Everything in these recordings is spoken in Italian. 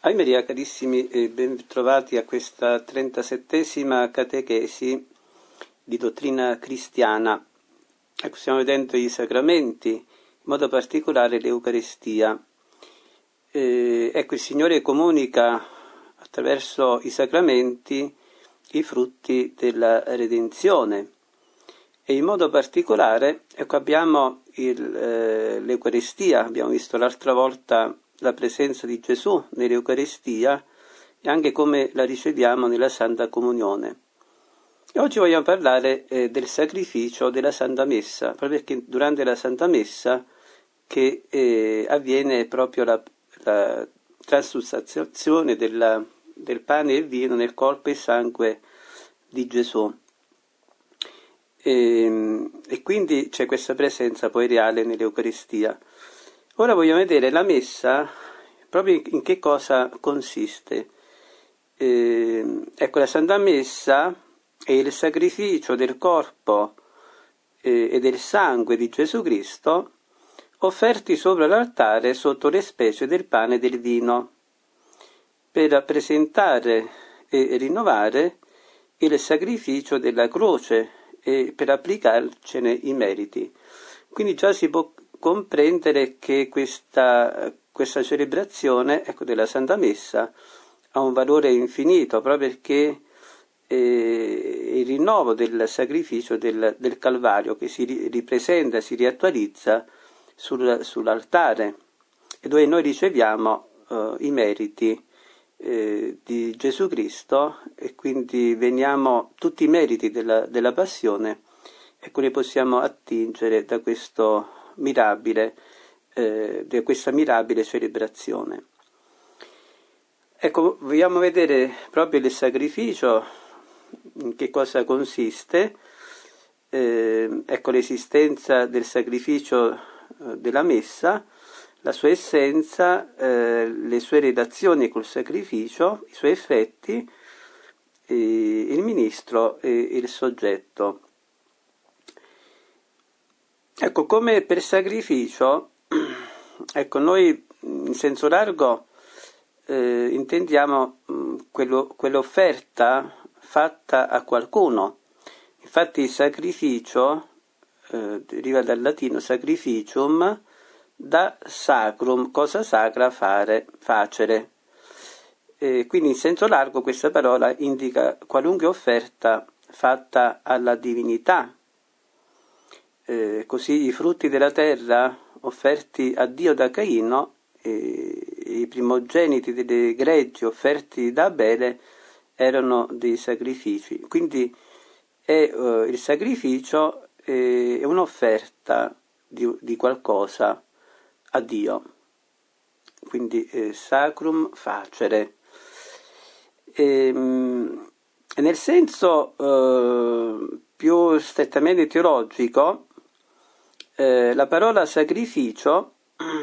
Ave Maria, carissimi, e ben trovati a questa 37esima catechesi di dottrina cristiana. Ecco, stiamo vedendo i sacramenti, in modo particolare l'Eucaristia. Ecco, il Signore comunica attraverso i sacramenti i frutti della redenzione. E in modo particolare, ecco, abbiamo l'Eucaristia, abbiamo visto l'altra volta la presenza di Gesù nell'Eucaristia e anche come la riceviamo nella Santa Comunione. E oggi vogliamo parlare del sacrificio della Santa Messa, proprio perché durante la Santa Messa che avviene proprio la transustanziazione del pane e il vino nel corpo e sangue di Gesù. E quindi c'è questa presenza poi reale nell'Eucaristia. Ora vogliamo vedere la Messa, proprio in che cosa consiste. Ecco, la Santa Messa è il sacrificio del corpo e del sangue di Gesù Cristo offerti sopra l'altare sotto le specie del pane e del vino, per presentare e rinnovare il sacrificio della croce e per applicarcene i meriti. Quindi già si può comprendere che questa celebrazione, ecco, della Santa Messa ha un valore infinito, proprio perché il rinnovo del sacrificio del Calvario che si ripresenta, si riattualizza sull'altare e dove noi riceviamo i meriti di Gesù Cristo e quindi veniamo tutti i meriti della passione, ecco, li possiamo attingere da questa mirabile celebrazione. Ecco, vogliamo vedere proprio il sacrificio, in che cosa consiste, ecco l'esistenza del sacrificio della Messa, la sua essenza, le sue relazioni col sacrificio, i suoi effetti, il ministro e il soggetto. Ecco, come per sacrificio, ecco, noi in senso largo intendiamo quell'offerta fatta a qualcuno. Infatti il sacrificio deriva dal latino sacrificium, da sacrum, cosa sacra facere. Quindi in senso largo questa parola indica qualunque offerta fatta alla divinità. Così i frutti della terra offerti a Dio da Caino, i primogeniti delle greggi offerti da Abele erano dei sacrifici. Quindi il sacrificio è un'offerta di qualcosa a Dio, quindi sacrum facere. Nel senso più strettamente teologico, la parola sacrificio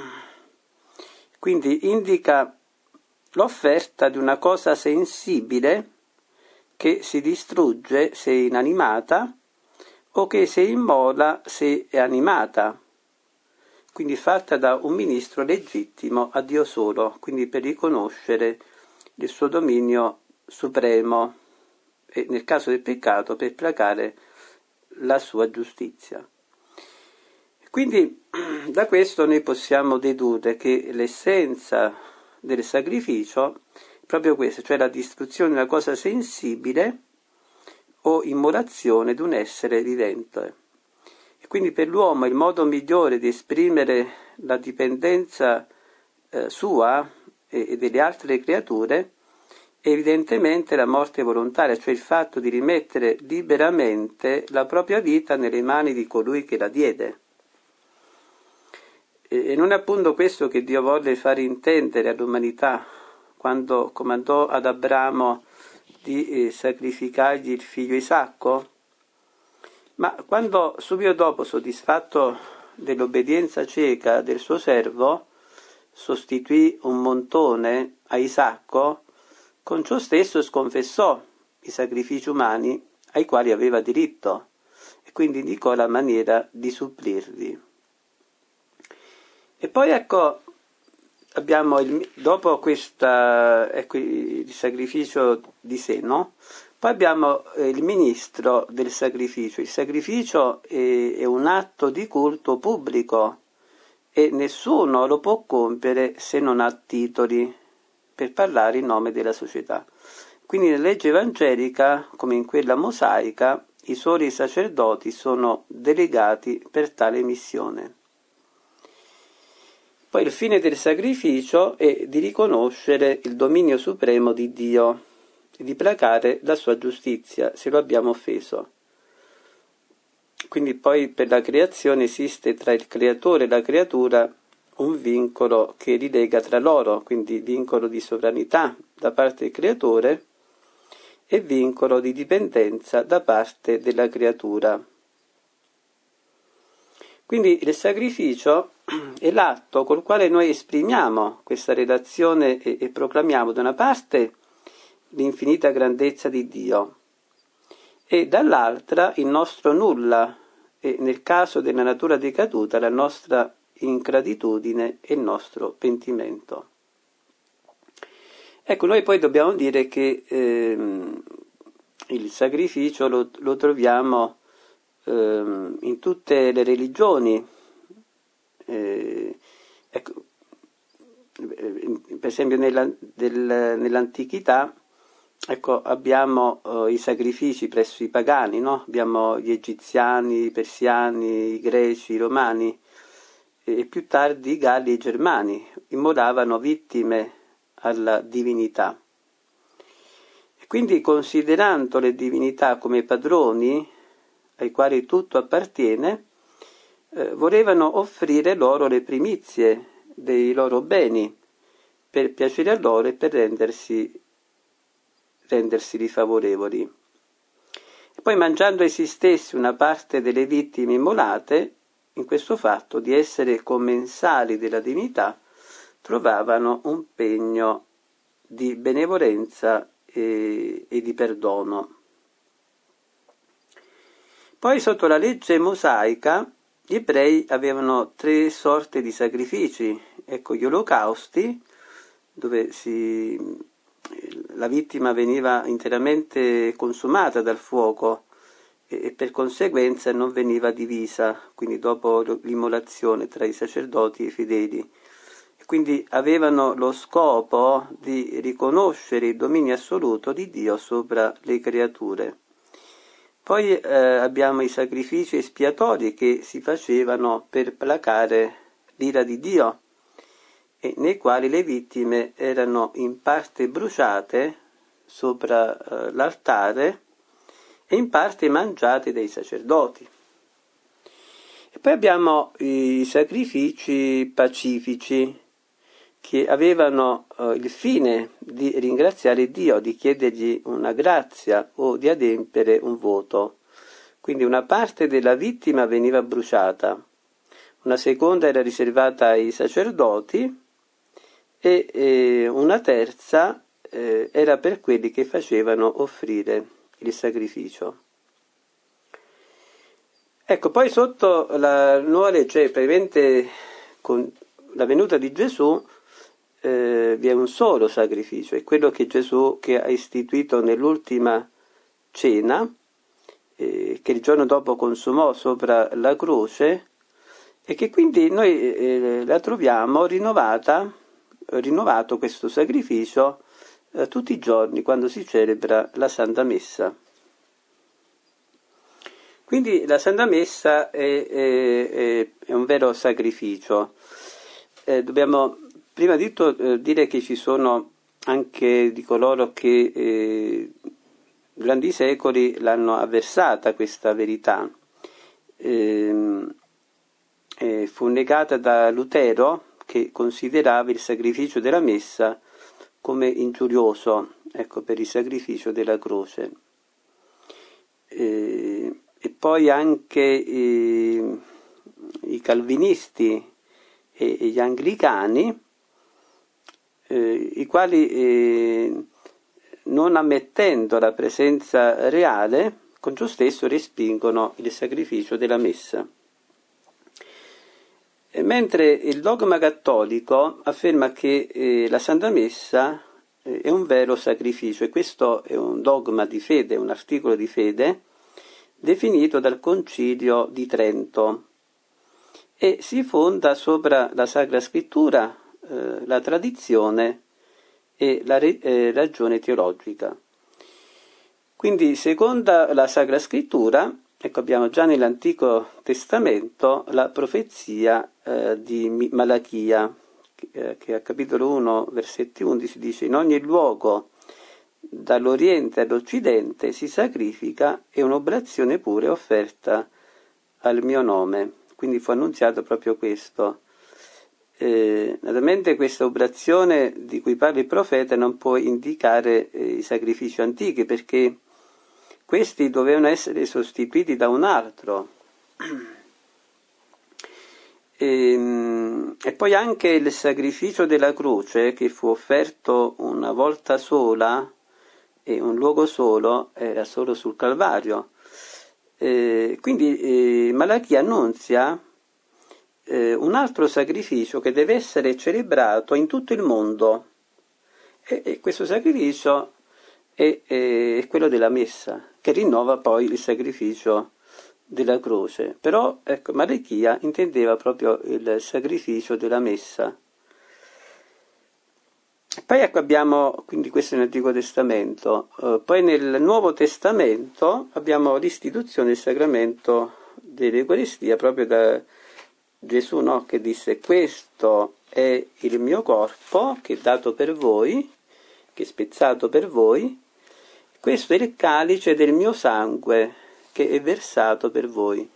quindi indica l'offerta di una cosa sensibile che si distrugge se è inanimata o che se immola se è animata, quindi fatta da un ministro legittimo a Dio solo, quindi per riconoscere il suo dominio supremo e nel caso del peccato per placare la sua giustizia. Quindi da questo noi possiamo dedurre che l'essenza del sacrificio è proprio questa, cioè la distruzione di una cosa sensibile o immolazione di un essere vivente. E quindi per l'uomo il modo migliore di esprimere la dipendenza sua e delle altre creature è evidentemente la morte volontaria, cioè il fatto di rimettere liberamente la propria vita nelle mani di colui che la diede. E non è appunto questo che Dio volle fare intendere all'umanità quando comandò ad Abramo di sacrificargli il figlio Isacco? Ma quando subito dopo, soddisfatto dell'obbedienza cieca del suo servo, sostituì un montone a Isacco, con ciò stesso sconfessò i sacrifici umani ai quali aveva diritto e quindi indicò la maniera di supplirvi. E poi ecco, abbiamo dopo il sacrificio di sé, no? Poi abbiamo il ministro del sacrificio. Il sacrificio è un atto di culto pubblico e nessuno lo può compiere se non ha titoli per parlare in nome della società. Quindi nella legge evangelica, come in quella mosaica, i soli sacerdoti sono delegati per tale missione. Poi il fine del sacrificio è di riconoscere il dominio supremo di Dio e di placare la sua giustizia se lo abbiamo offeso. Quindi poi per la creazione esiste tra il creatore e la creatura un vincolo che li lega tra loro, quindi vincolo di sovranità da parte del creatore e vincolo di dipendenza da parte della creatura. Quindi il sacrificio è l'atto col quale noi esprimiamo questa relazione e proclamiamo da una parte l'infinita grandezza di Dio e dall'altra il nostro nulla e nel caso della natura decaduta la nostra ingratitudine e il nostro pentimento. Ecco, noi poi dobbiamo dire che il sacrificio lo troviamo in tutte le religioni. Ecco, per esempio nell'antichità abbiamo i sacrifici presso i pagani, no? Abbiamo gli egiziani, i persiani, i greci, i romani e più tardi i galli e i germani immolavano vittime alla divinità. E quindi considerando le divinità come padroni ai quali tutto appartiene, volevano offrire loro le primizie dei loro beni per piacere a loro e per rendersi favorevoli. E poi mangiando essi stessi una parte delle vittime immolate, in questo fatto di essere commensali della divinità, trovavano un pegno di benevolenza e di perdono. Poi sotto la legge mosaica gli ebrei avevano 3 sorte di sacrifici. Ecco, gli olocausti, dove la vittima veniva interamente consumata dal fuoco e per conseguenza non veniva divisa, quindi dopo l'immolazione tra i sacerdoti e i fedeli. E quindi avevano lo scopo di riconoscere il dominio assoluto di Dio sopra le creature. Poi abbiamo i sacrifici espiatori che si facevano per placare l'ira di Dio e nei quali le vittime erano in parte bruciate sopra l'altare e in parte mangiate dai sacerdoti. E poi abbiamo i sacrifici pacifici che avevano il fine di ringraziare Dio, di chiedergli una grazia o di adempiere un voto. Quindi una parte della vittima veniva bruciata, una seconda era riservata ai sacerdoti e una terza era per quelli che facevano offrire il sacrificio. Ecco, poi sotto la nuova legge, praticamente con la venuta di Gesù, vi è un solo sacrificio, è quello che Gesù che ha istituito nell'ultima cena, che il giorno dopo consumò sopra la croce e che quindi noi la troviamo rinnovato questo sacrificio tutti i giorni quando si celebra la Santa Messa. Quindi la Santa Messa è un vero sacrificio. Dobbiamo prima di tutto dire che ci sono anche di coloro che durante i secoli l'hanno avversata questa verità. Fu negata da Lutero, che considerava il sacrificio della Messa come ingiurioso, per il sacrificio della croce. E poi anche i calvinisti e gli anglicani, i quali non ammettendo la presenza reale, con ciò stesso respingono il sacrificio della Messa. mentre il dogma cattolico afferma che la Santa Messa è un vero sacrificio, e questo è un dogma di fede, un articolo di fede definito dal Concilio di Trento, e si fonda sopra la Sacra Scrittura, la tradizione e la ragione teologica. Quindi, seconda la Sacra Scrittura, ecco, abbiamo già nell'Antico Testamento la profezia di Malachia, che a capitolo 1, versetti 11 dice: in ogni luogo, dall'Oriente all'Occidente, si sacrifica e un'oblazione pure è offerta al mio nome. Quindi fu annunziato proprio questo. Naturalmente questa oblazione di cui parla il profeta non può indicare i sacrifici antichi, perché questi dovevano essere sostituiti da un altro. E poi anche il sacrificio della croce, che fu offerto una volta sola e un luogo solo, era solo sul Calvario. Quindi Malachia annunzia un altro sacrificio che deve essere celebrato in tutto il mondo, e questo sacrificio è quello della Messa, che rinnova poi il sacrificio della croce. Però ecco, Malachia intendeva proprio il sacrificio della Messa. Poi ecco, abbiamo, quindi questo è nell'Antico Testamento, poi nel Nuovo Testamento abbiamo l'istituzione del sacramento dell'Eucaristia proprio da Gesù, no? Che disse: questo è il mio corpo che è dato per voi, che è spezzato per voi, questo è il calice del mio sangue che è versato per voi.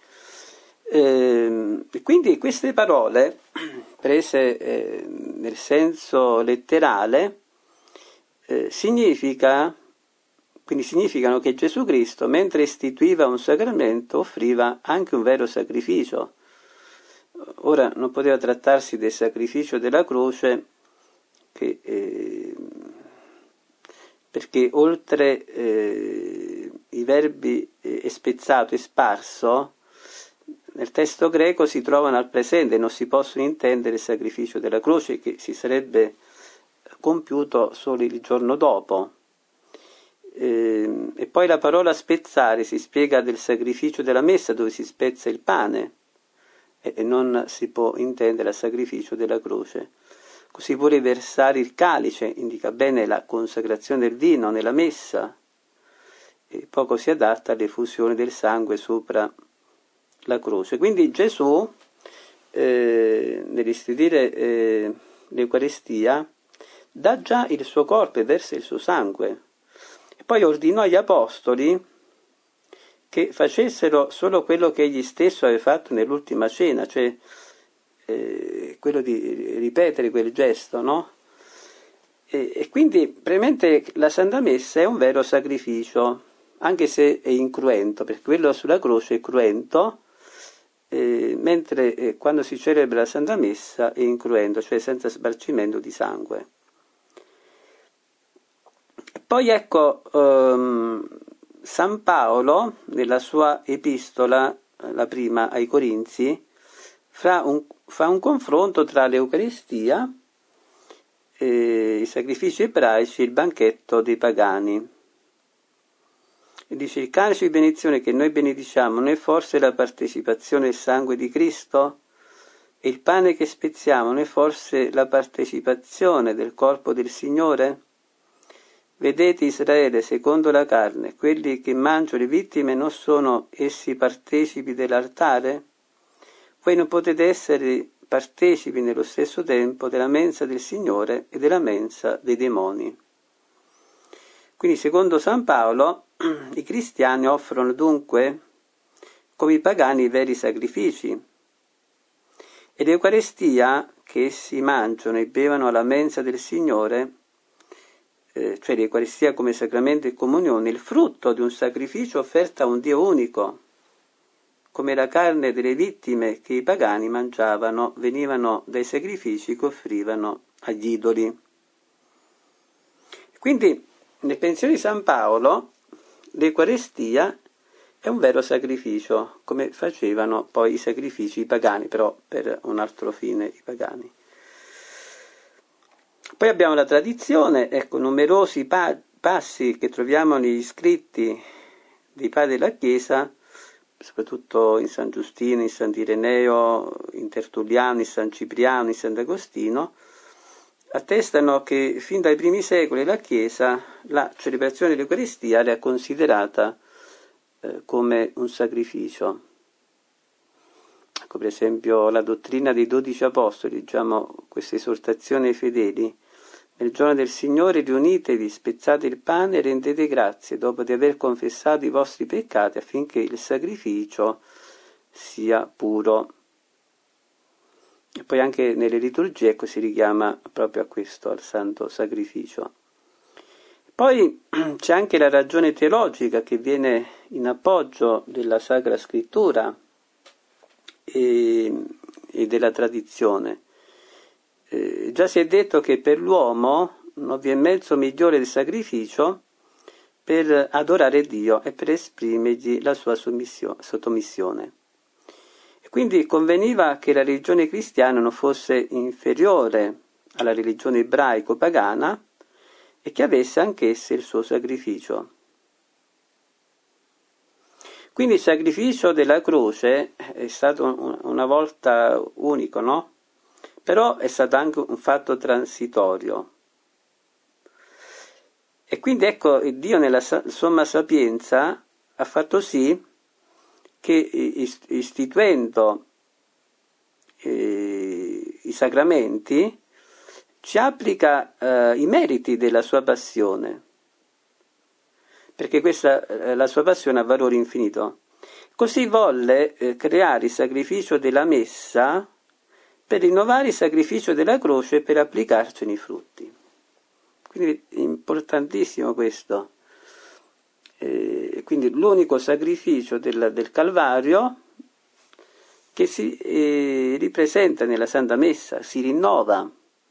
Quindi queste parole, prese nel senso letterale, significano che Gesù Cristo, mentre istituiva un sacramento, offriva anche un vero sacrificio. Ora non poteva trattarsi del sacrificio della croce, perché oltre i verbi è spezzato e sparso, nel testo greco si trovano al presente, non si possono intendere il sacrificio della croce, che si sarebbe compiuto solo il giorno dopo. E poi la parola spezzare si spiega del sacrificio della messa, dove si spezza il pane, e non si può intendere il sacrificio della croce. Così pure versare il calice indica bene la consacrazione del vino nella messa, e poco si adatta all'effusione del sangue sopra la croce. Quindi Gesù, nell'istituire l'Eucaristia, dà già il suo corpo e versa il suo sangue. E poi ordinò agli apostoli che facessero solo quello che egli stesso aveva fatto nell'ultima cena, cioè quello di ripetere quel gesto, no? E quindi praticamente la Santa Messa è un vero sacrificio, anche se è incruento, perché quello sulla croce è cruento, mentre quando si celebra la Santa Messa è incruento, cioè senza sbarcimento di sangue. E poi ecco, San Paolo, nella sua epistola, la prima ai Corinzi, fa un confronto tra l'Eucaristia, i sacrifici ebraici e il banchetto dei pagani. E dice: il calice di benedizione che noi benediciamo non è forse la partecipazione del sangue di Cristo? E il pane che spezziamo non è forse la partecipazione del corpo del Signore? Vedete Israele secondo la carne, quelli che mangiano le vittime non sono essi partecipi dell'altare? Voi non potete essere partecipi nello stesso tempo della mensa del Signore e della mensa dei demoni. Quindi secondo San Paolo i cristiani offrono dunque come i pagani i veri sacrifici, e l'Eucaristia che essi mangiano e bevono alla mensa del Signore, cioè l'Eucaristia come sacramento e comunione, il frutto di un sacrificio offerto a un Dio unico, come la carne delle vittime che i pagani mangiavano venivano dai sacrifici che offrivano agli idoli. Quindi nel pensiero di San Paolo l'Eucaristia è un vero sacrificio, come facevano poi i sacrifici pagani, però per un altro fine i pagani. Poi abbiamo la tradizione, ecco, numerosi passi che troviamo negli scritti dei padri della Chiesa, soprattutto in San Giustino, in Sant'Ireneo, in Tertulliano, in San Cipriano, in Sant'Agostino, attestano che fin dai primi secoli la Chiesa la celebrazione dell'Eucaristia era considerata come un sacrificio. Ecco, per esempio la dottrina dei 12 apostoli, diciamo, questa esortazione ai fedeli: nel giorno del Signore riunitevi, spezzate il pane e rendete grazie dopo di aver confessato i vostri peccati, affinché il sacrificio sia puro. E poi anche nelle liturgie, ecco, si richiama proprio a questo, al santo sacrificio. Poi c'è anche la ragione teologica che viene in appoggio della Sacra Scrittura e della tradizione. Già si è detto che per l'uomo non vi è mezzo migliore del sacrificio per adorare Dio e per esprimergli la sua sottomissione. E quindi conveniva che la religione cristiana non fosse inferiore alla religione ebraico-pagana e che avesse anch'essa il suo sacrificio. Quindi il sacrificio della croce è stato una volta unico, no? Però è stato anche un fatto transitorio. E quindi ecco, Dio nella somma sapienza ha fatto sì che istituendo i sacramenti ci applica i meriti della sua passione, perché la sua passione ha valore infinito. Così volle creare il sacrificio della messa per rinnovare il sacrificio della croce e per applicarcene i frutti. Quindi è importantissimo questo. Quindi l'unico sacrificio del Calvario che si ripresenta nella Santa Messa, si rinnova.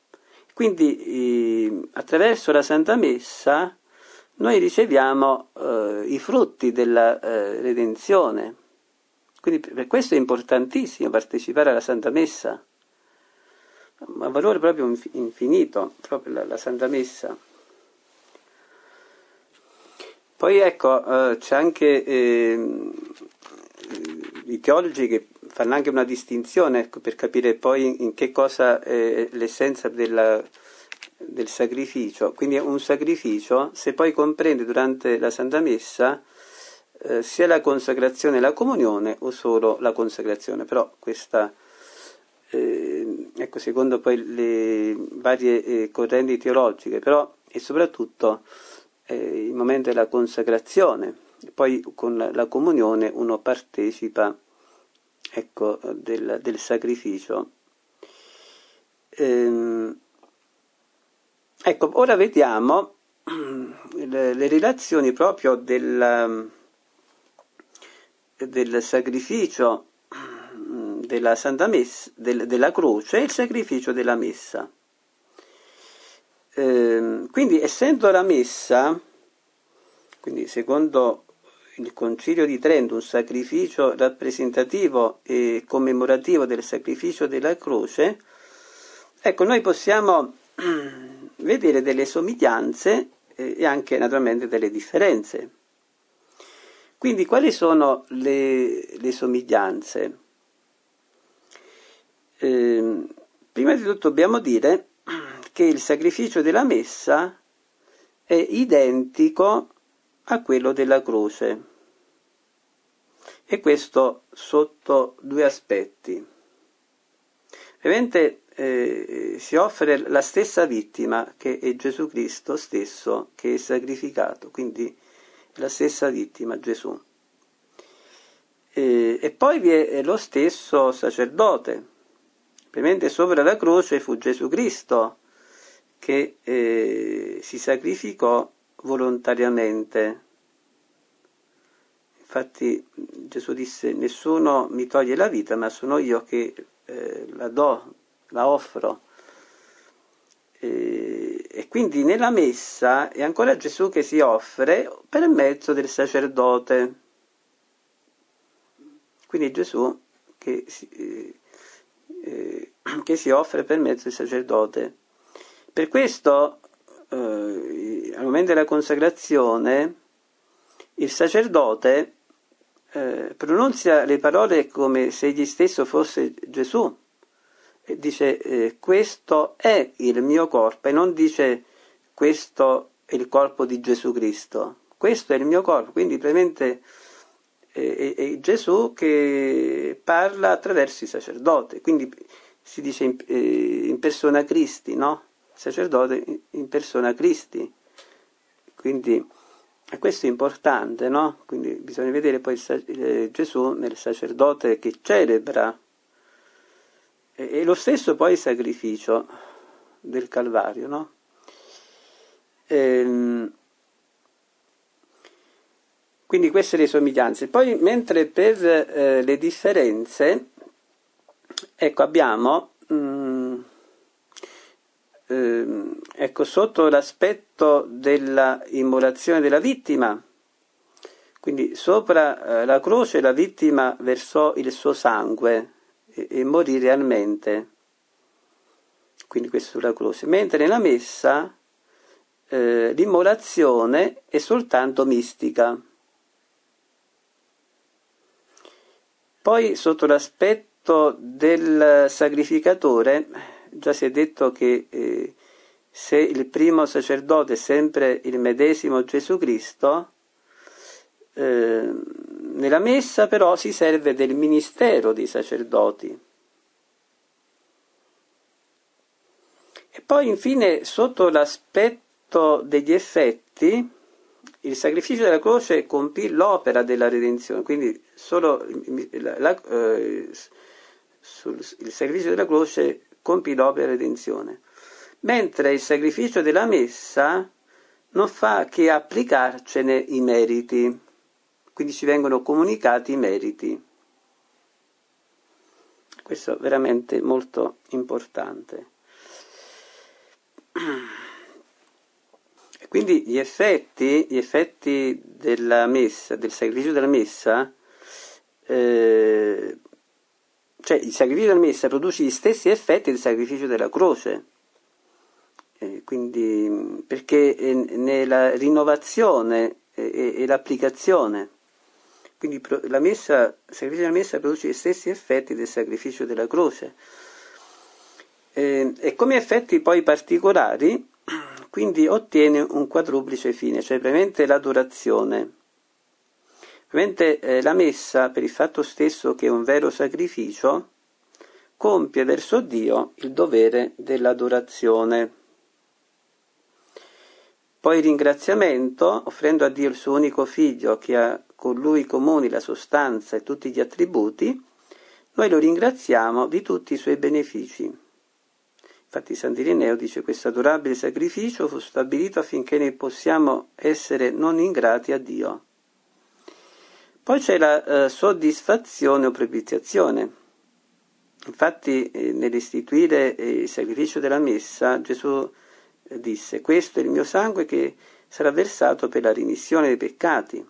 Quindi attraverso la Santa Messa noi riceviamo i frutti della redenzione. Quindi per questo è importantissimo partecipare alla Santa Messa. Ha valore proprio infinito, proprio la Santa Messa. Poi ecco, c'è anche i teologi che fanno anche una distinzione, ecco, per capire poi in che cosa è l'essenza del sacrificio. Quindi un sacrificio, se poi comprende durante la Santa Messa sia la consacrazione e la comunione o solo la consacrazione, però questa ecco, secondo poi le varie correnti teologiche, però e soprattutto il momento della consacrazione, poi con la comunione uno partecipa, ecco, del sacrificio. Ecco, ora vediamo le relazioni proprio del sacrificio della Santa Messa, della croce e il sacrificio della Messa. Quindi essendo la Messa, quindi secondo il Concilio di Trento, un sacrificio rappresentativo e commemorativo del sacrificio della croce, ecco, noi possiamo vedere delle somiglianze e anche naturalmente delle differenze. Quindi quali sono le somiglianze? Prima di tutto dobbiamo dire che il sacrificio della Messa è identico a quello della croce, e questo sotto due aspetti. Ovviamente si offre la stessa vittima, che è Gesù Cristo stesso, che è sacrificato, quindi la stessa vittima, Gesù. E poi vi è lo stesso sacerdote. Ovviamente sopra la croce fu Gesù Cristo che si sacrificò volontariamente. Infatti Gesù disse: nessuno mi toglie la vita, ma sono io che la do, la offro. E quindi nella Messa è ancora Gesù che si offre per mezzo del sacerdote. quindi Gesù che si offre per mezzo del sacerdote. Per questo, al momento della consacrazione, il sacerdote pronunzia le parole come se egli stesso fosse Gesù, e dice questo è il mio corpo, e non dice questo è il corpo di Gesù Cristo, questo è il mio corpo, quindi praticamente è Gesù che parla attraverso il sacerdote, quindi si dice in persona Christi, no? Il sacerdote in persona Christi, quindi questo è importante, no? Quindi bisogna vedere poi Gesù nel sacerdote che celebra, e lo stesso poi il sacrificio del Calvario, no? Quindi queste le somiglianze. Poi mentre per le differenze, ecco, abbiamo ecco, sotto l'aspetto della immolazione della vittima, quindi sopra la croce la vittima versò il suo sangue e morì realmente, quindi questo sulla croce, mentre nella messa l'immolazione è soltanto mistica. Poi sotto l'aspetto del sacrificatore, già si è detto che se il primo sacerdote è sempre il medesimo Gesù Cristo, nella messa però si serve del ministero dei sacerdoti. E poi infine sotto l'aspetto degli effetti, il sacrificio della croce compì l'opera della redenzione, quindi solo il sacrificio della croce compì l'opera della redenzione, mentre il sacrificio della messa non fa che applicarcene i meriti, quindi ci vengono comunicati i meriti. Questo è veramente molto importante. Quindi gli effetti della messa, del sacrificio della messa, cioè il sacrificio della messa produce gli stessi effetti del sacrificio della croce, quindi perché è nella rinnovazione e l'applicazione, quindi il sacrificio della messa produce gli stessi effetti del sacrificio della croce, e come effetti poi particolari quindi ottiene un quadruplice fine, cioè praticamente l'adorazione. Praticamente la messa, per il fatto stesso che è un vero sacrificio, compie verso Dio il dovere dell'adorazione. Poi il ringraziamento, offrendo a Dio il suo unico figlio che ha con lui comuni la sostanza e tutti gli attributi, noi lo ringraziamo di tutti i suoi benefici. Infatti Sant'Ireneo dice: questo adorabile sacrificio fu stabilito affinché ne possiamo essere non ingrati a Dio. Poi c'è la soddisfazione o propiziazione. Infatti nell'istituire il sacrificio della messa Gesù disse: questo è il mio sangue che sarà versato per la remissione dei peccati.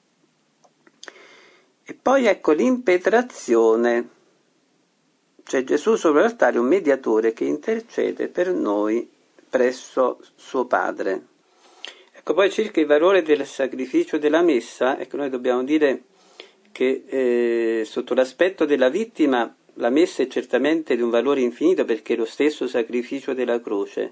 E poi ecco l'impetrazione. C'è Gesù sopra l'altare, un mediatore che intercede per noi presso suo Padre. Ecco, poi circa il valore del sacrificio della messa, ecco, noi dobbiamo dire che sotto l'aspetto della vittima la messa è certamente di un valore infinito perché è lo stesso sacrificio della croce.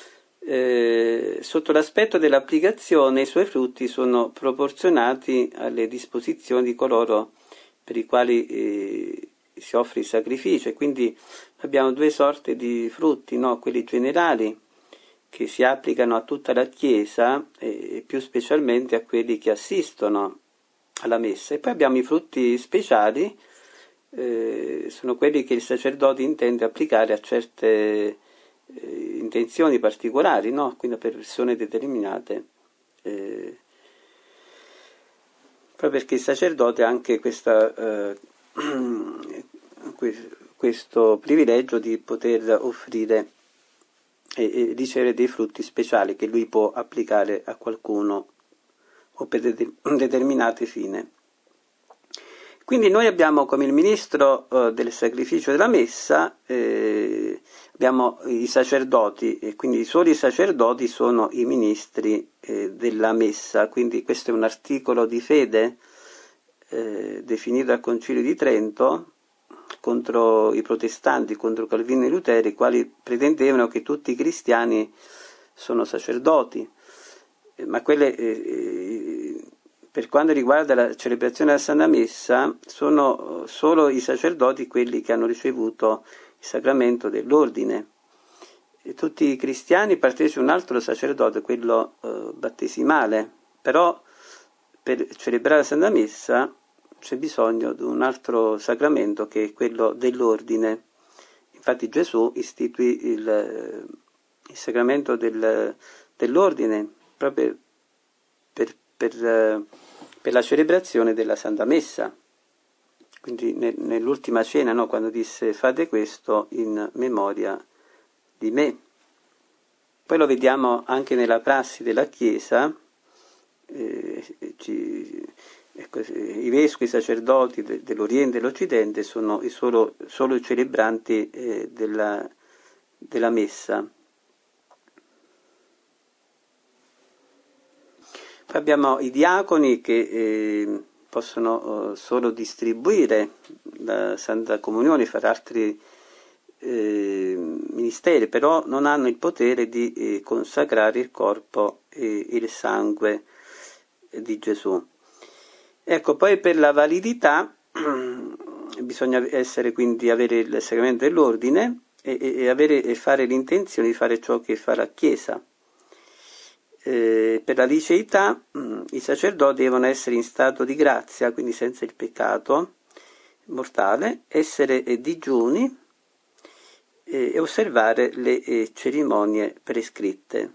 Sotto l'aspetto dell'applicazione i suoi frutti sono proporzionati alle disposizioni di coloro per i quali si offre il sacrificio, e quindi abbiamo due sorte di frutti, no? Quelli generali che si applicano a tutta la Chiesa e più specialmente a quelli che assistono alla messa, e poi abbiamo i frutti speciali, sono quelli che il sacerdote intende applicare a certe intenzioni particolari, no? Quindi per persone determinate, proprio perché il sacerdote ha anche questo privilegio di poter offrire e ricevere dei frutti speciali che lui può applicare a qualcuno o per un determinato fine. Quindi noi abbiamo come il ministro del sacrificio della messa, abbiamo i sacerdoti, e quindi solo i sacerdoti sono i ministri della messa, quindi questo è un articolo di fede definito dal Concilio di Trento contro i protestanti, contro Calvino e Lutero, i quali pretendevano che tutti i cristiani sono sacerdoti, ma per quanto riguarda la celebrazione della Santa Messa sono solo i sacerdoti quelli che hanno ricevuto il sacramento dell'ordine. E tutti i cristiani partecipano a un altro sacerdote, quello battesimale, però per celebrare la Santa Messa c'è bisogno di un altro sacramento che è quello dell'ordine. Infatti Gesù istituì il sacramento dell'ordine proprio per la celebrazione della Santa Messa. Quindi nell'ultima cena, no, quando disse fate questo in memoria di me. Poi lo vediamo anche nella prassi della Chiesa, i vescovi, i sacerdoti dell'Oriente e dell'Occidente sono solo i celebranti della Messa. Poi abbiamo i diaconi che possono solo distribuire la Santa Comunione, fare altri ministeri, però non hanno il potere di consacrare il corpo e il sangue di Gesù. Ecco, poi per la validità bisogna quindi avere il sacramento dell'ordine e fare l'intenzione di fare ciò che fa la Chiesa. Per la liceità i sacerdoti devono essere in stato di grazia, quindi senza il peccato mortale, essere digiuni e osservare le cerimonie prescritte.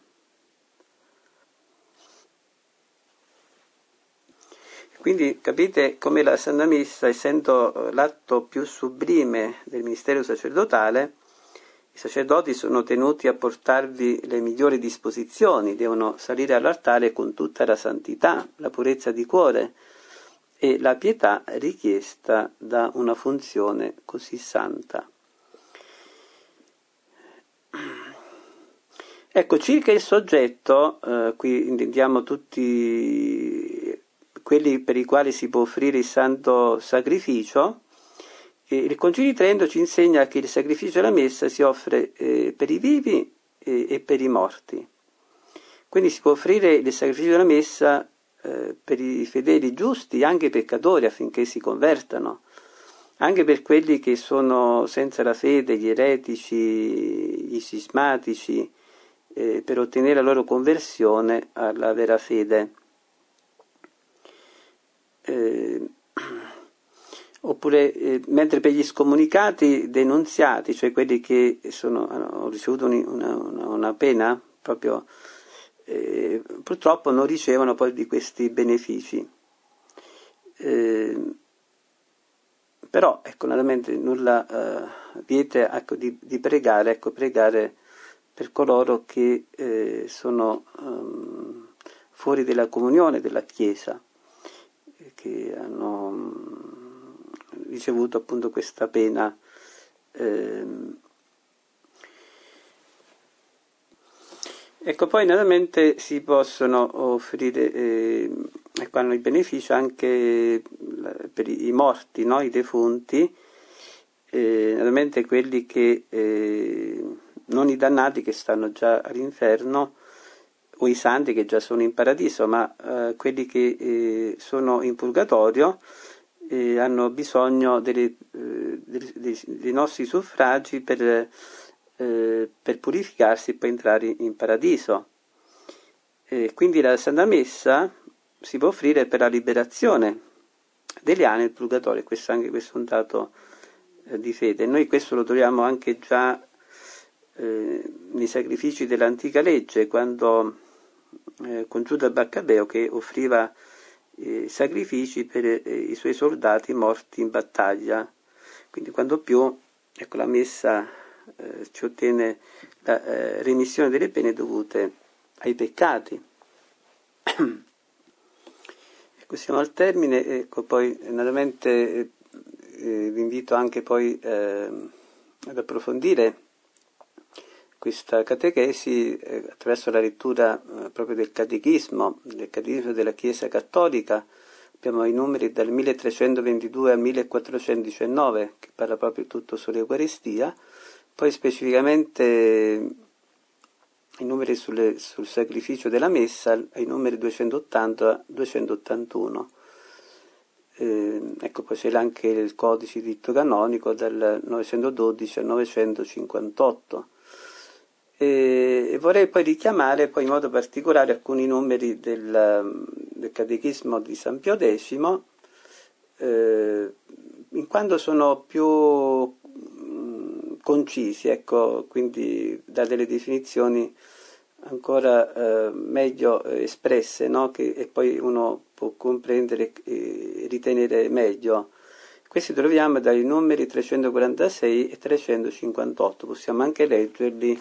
Quindi capite come la Santa Messa, essendo l'atto più sublime del ministero sacerdotale, i sacerdoti sono tenuti a portarvi le migliori disposizioni, devono salire all'altare con tutta la santità, la purezza di cuore e la pietà richiesta da una funzione così santa. Ecco, circa il soggetto, qui intendiamo tutti quelli per i quali si può offrire il santo sacrificio. Il Concilio di Trento ci insegna che il sacrificio della messa si offre per i vivi e per i morti. Quindi si può offrire il sacrificio della messa per i fedeli giusti, anche i peccatori, affinché si convertano, anche per quelli che sono senza la fede, gli eretici, gli scismatici, per ottenere la loro conversione alla vera fede. Oppure mentre per gli scomunicati denunziati, cioè quelli che hanno ricevuto una pena, proprio purtroppo non ricevono poi di questi benefici. Però ecco, naturalmente nulla vieta di pregare, pregare per coloro che sono fuori della comunione della Chiesa, che hanno ricevuto appunto questa pena. Ecco, poi naturalmente si possono offrire hanno il beneficio anche per i morti, no? I defunti, naturalmente quelli che non i dannati che stanno già all'inferno o i santi che già sono in paradiso, ma quelli che sono in purgatorio hanno bisogno dei nostri suffragi per purificarsi e poi entrare in paradiso. Quindi la Santa Messa si può offrire per la liberazione degli animi del purgatorio, questo è un dato di fede. Noi questo lo troviamo anche già nei sacrifici dell'antica legge, quando con Giuda Baccabeo che offriva sacrifici per i suoi soldati morti in battaglia. Quindi quando più la Messa ci ottiene la remissione delle pene dovute ai peccati. Ecco, siamo al termine, ecco, poi naturalmente vi invito anche poi ad approfondire questa catechesi attraverso la lettura proprio del catechismo della Chiesa Cattolica. Abbiamo i numeri dal 1322 al 1419 che parla proprio tutto sull'Eucaristia, poi specificamente i numeri sul sacrificio della messa, ai numeri 280-281. Ecco, poi c'è anche il codice di diritto canonico dal 912 al 958. E vorrei poi richiamare poi in modo particolare alcuni numeri del Catechismo di San Pio X, in quanto sono più concisi, ecco, quindi da delle definizioni ancora meglio espresse, no? E poi uno può comprendere e ritenere meglio. Questi troviamo dai numeri 346 e 358, possiamo anche leggerli.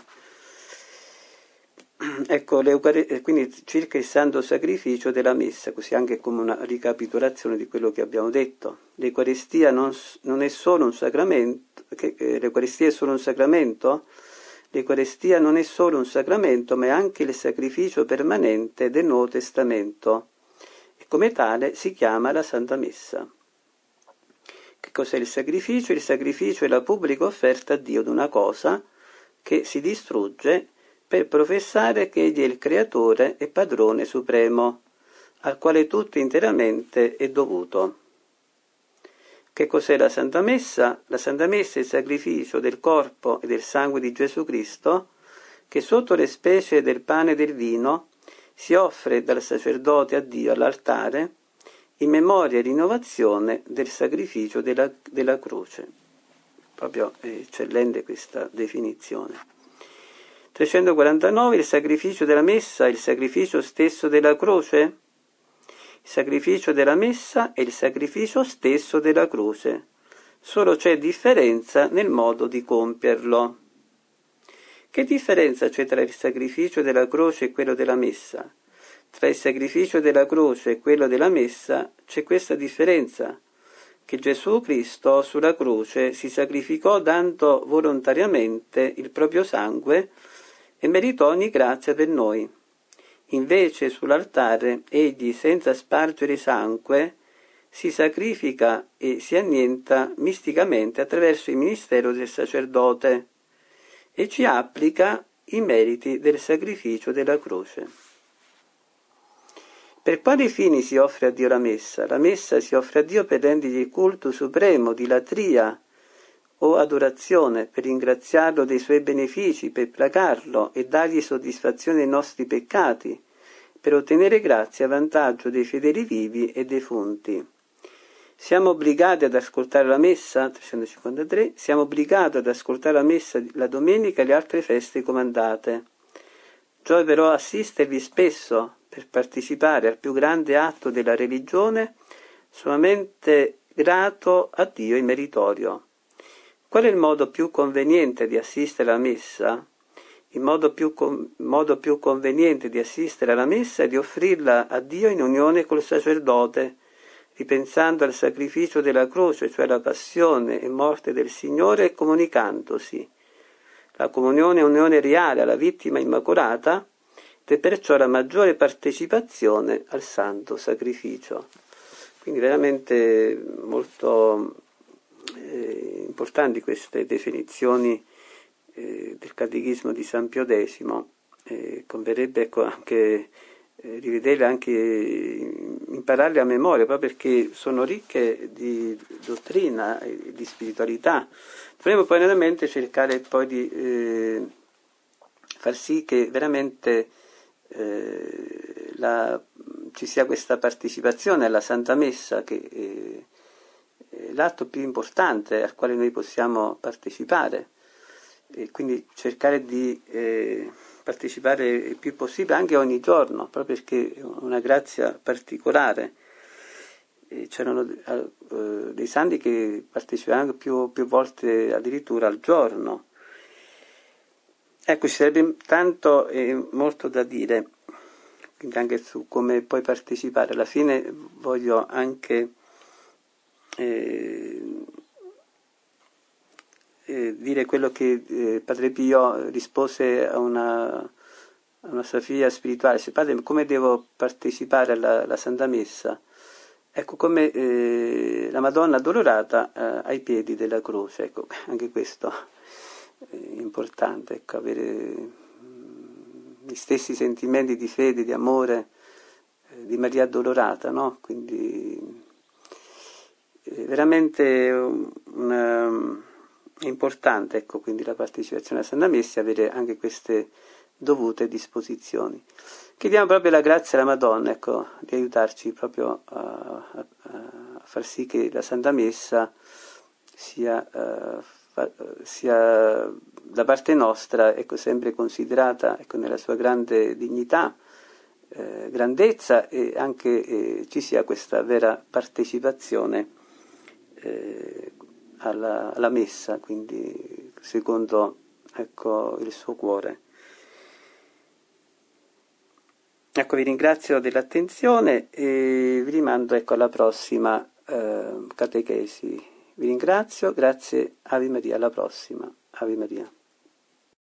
Ecco, quindi circa il santo sacrificio della messa, così anche come una ricapitolazione di quello che abbiamo detto. L'Eucaristia non è solo un sacramento, l'Eucaristia è solo un sacramento? L'Eucaristia non è solo un sacramento, ma è anche il sacrificio permanente del Nuovo Testamento e come tale si chiama la Santa Messa. Che cos'è il sacrificio? Il sacrificio è la pubblica offerta a Dio di una cosa che si distrugge per professare che Egli è il Creatore e Padrone Supremo, al quale tutto interamente è dovuto. Che cos'è la Santa Messa? La Santa Messa è il sacrificio del corpo e del sangue di Gesù Cristo, che sotto le specie del pane e del vino si offre dal sacerdote a Dio all'altare, in memoria e rinnovazione del sacrificio della croce. Proprio eccellente questa definizione. 349. Il sacrificio della messa è il sacrificio stesso della croce? Il sacrificio della messa è il sacrificio stesso della croce, solo c'è differenza nel modo di compierlo. Che differenza c'è tra il sacrificio della croce e quello della messa? Tra il sacrificio della croce e quello della messa c'è questa differenza, che Gesù Cristo sulla croce si sacrificò dando volontariamente il proprio sangue e meritò ogni grazia per noi. Invece sull'altare egli, senza spargere sangue, si sacrifica e si annienta misticamente attraverso il ministero del sacerdote e ci applica i meriti del sacrificio della croce. Per quali fini si offre a Dio la messa? La messa si offre a Dio per rendergli il culto supremo di latria o adorazione, per ringraziarlo dei suoi benefici, per placarlo e dargli soddisfazione ai nostri peccati, per ottenere grazia a vantaggio dei fedeli vivi e defunti. Siamo obbligati ad ascoltare la messa, 353, siamo obbligati ad ascoltare la messa la domenica e le altre feste comandate. Gioverò assistervi spesso per partecipare al più grande atto della religione, solamente grato a Dio e meritorio. Qual è il modo più conveniente di assistere alla messa? Il modo più conveniente di assistere alla messa è di offrirla a Dio in unione col sacerdote, ripensando al sacrificio della croce, cioè la passione e morte del Signore, e comunicandosi. La comunione è unione reale alla vittima immacolata ed è perciò la maggiore partecipazione al santo sacrificio. Quindi veramente molto importanti queste definizioni del Catechismo di San Pio X. Converrebbe anche rivederle, anche impararle a memoria, proprio perché sono ricche di dottrina e di spiritualità. Dovremmo poi veramente cercare poi di far sì che veramente ci sia questa partecipazione alla Santa Messa, che è l'atto più importante al quale noi possiamo partecipare, e quindi cercare di partecipare il più possibile anche ogni giorno, proprio perché è una grazia particolare. C'erano dei santi che partecipavano più volte addirittura al giorno. Ecco, ci sarebbe tanto e molto da dire. quindi anche su come puoi partecipare. Alla fine voglio anche dire quello che Padre Pio rispose a una sua figlia spirituale: se padre, come devo partecipare alla Santa Messa? Ecco, come la Madonna addolorata ai piedi della croce. Ecco, anche questo è importante, ecco, avere gli stessi sentimenti di fede, di amore di Maria addolorata, no? Quindi veramente è importante, ecco, quindi la partecipazione alla Santa Messa, avere anche queste dovute disposizioni. Chiediamo proprio la grazia alla Madonna, ecco, di aiutarci proprio a far sì che la Santa Messa sia da parte nostra, ecco, sempre considerata, ecco, nella sua grande dignità, grandezza, e anche ci sia questa vera partecipazione alla Messa, quindi secondo, ecco, il suo cuore. Ecco, vi ringrazio dell'attenzione e vi rimando, ecco, alla prossima catechesi. Vi ringrazio, grazie, Ave Maria, alla prossima. Ave Maria.